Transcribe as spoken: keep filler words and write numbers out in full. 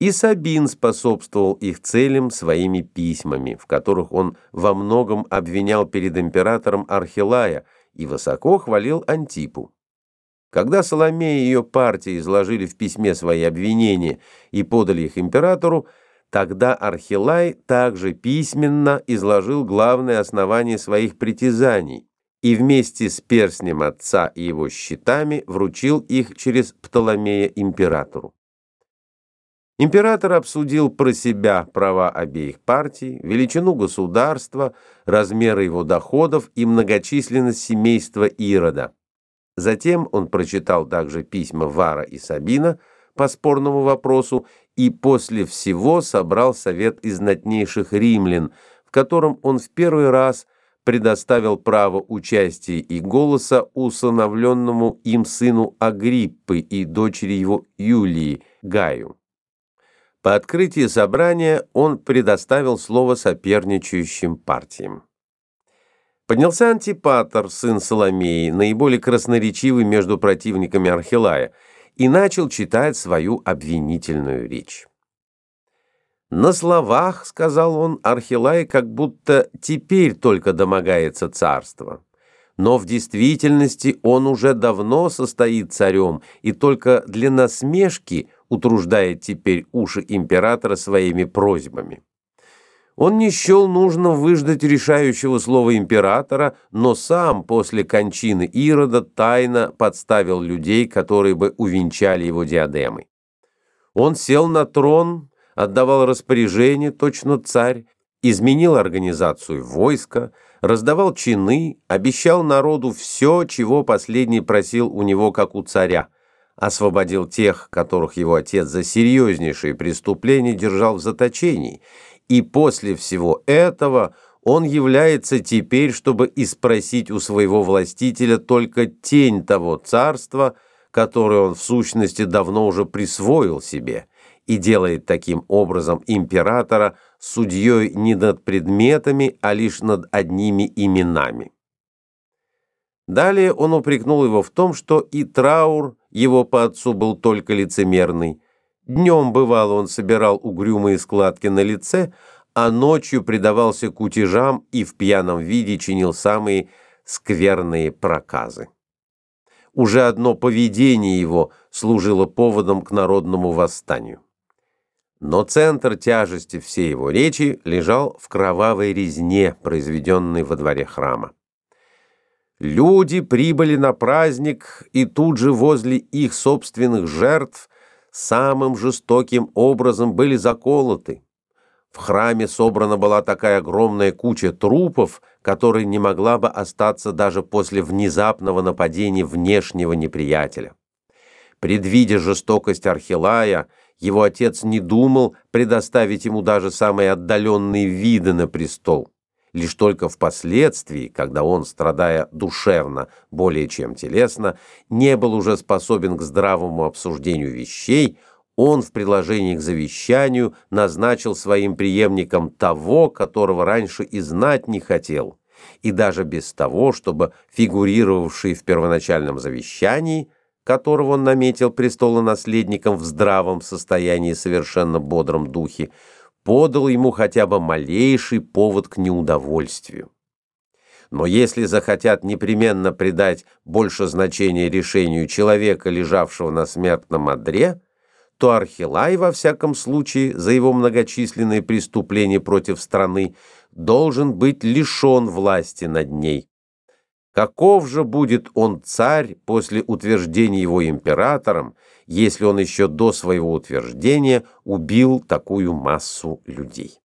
И Сабин способствовал их целям своими письмами, в которых он во многом обвинял перед императором Архилая и высоко хвалил Антипу. Когда Саломея и ее партия изложили в письме свои обвинения и подали их императору, тогда Архилай также письменно изложил главные основания своих притязаний и вместе с перстнем отца и его щитами вручил их через Птоломея императору. Император обсудил про себя права обеих партий, величину государства, размеры его доходов и многочисленность семейства Ирода. Затем он прочитал также письма Вара и Сабина по спорному вопросу и после всего собрал совет из знатнейших римлян, в котором он в первый раз предоставил право участия и голоса усыновленному им сыну Агриппы и дочери его Юлии, Гаю. По открытии собрания он предоставил слово соперничающим партиям. Поднялся Антипатр, сын Саломеи, наиболее красноречивый между противниками Архилая, и начал читать свою обвинительную речь. «На словах, — сказал он, — Архилай как будто теперь только домогается царства, но в действительности он уже давно состоит царем и только для насмешки утруждает теперь уши императора своими просьбами. Он не счел нужно выждать решающего слова императора, но сам после кончины Ирода тайно подставил людей, которые бы увенчали его диадемой. Он сел на трон, отдавал распоряжения, точно царь, изменил организацию войска, раздавал чины, обещал народу все, чего последний просил у него, как у царя, освободил тех, которых его отец за серьезнейшие преступления держал в заточении, и после всего этого он является теперь, чтобы испросить у своего властителя только тень того царства, которое он в сущности давно уже присвоил себе, и делает таким образом императора судьей не над предметами, а лишь над одними именами. Далее он упрекнул его в том, что и траур его по отцу был только лицемерный. Днем, бывало, он собирал угрюмые складки на лице, а ночью предавался кутежам и в пьяном виде чинил самые скверные проказы. Уже одно поведение его служило поводом к народному восстанию. Но центр тяжести всей его речи лежал в кровавой резне, произведенной во дворе храма. Люди прибыли на праздник, и тут же возле их собственных жертв самым жестоким образом были заколоты. В храме собрана была такая огромная куча трупов, которая не могла бы остаться даже после внезапного нападения внешнего неприятеля. Предвидя жестокость Архилая, его отец не думал предоставить ему даже самые отдаленные виды на престол. Лишь только впоследствии, когда он, страдая душевно более чем телесно, не был уже способен к здравому обсуждению вещей, он в приложении к завещанию назначил своим преемником того, которого раньше и знать не хотел, и даже без того, чтобы фигурировавший в первоначальном завещании, которого он наметил престолонаследником в здравом состоянии, совершенно бодром духе, подал ему хотя бы малейший повод к неудовольствию. Но если захотят непременно придать больше значения решению человека, лежавшего на смертном одре, то Архилай, во всяком случае, за его многочисленные преступления против страны, должен быть лишен власти над ней. Каков же будет он царь после утверждения его императором, если он еще до своего утверждения убил такую массу людей?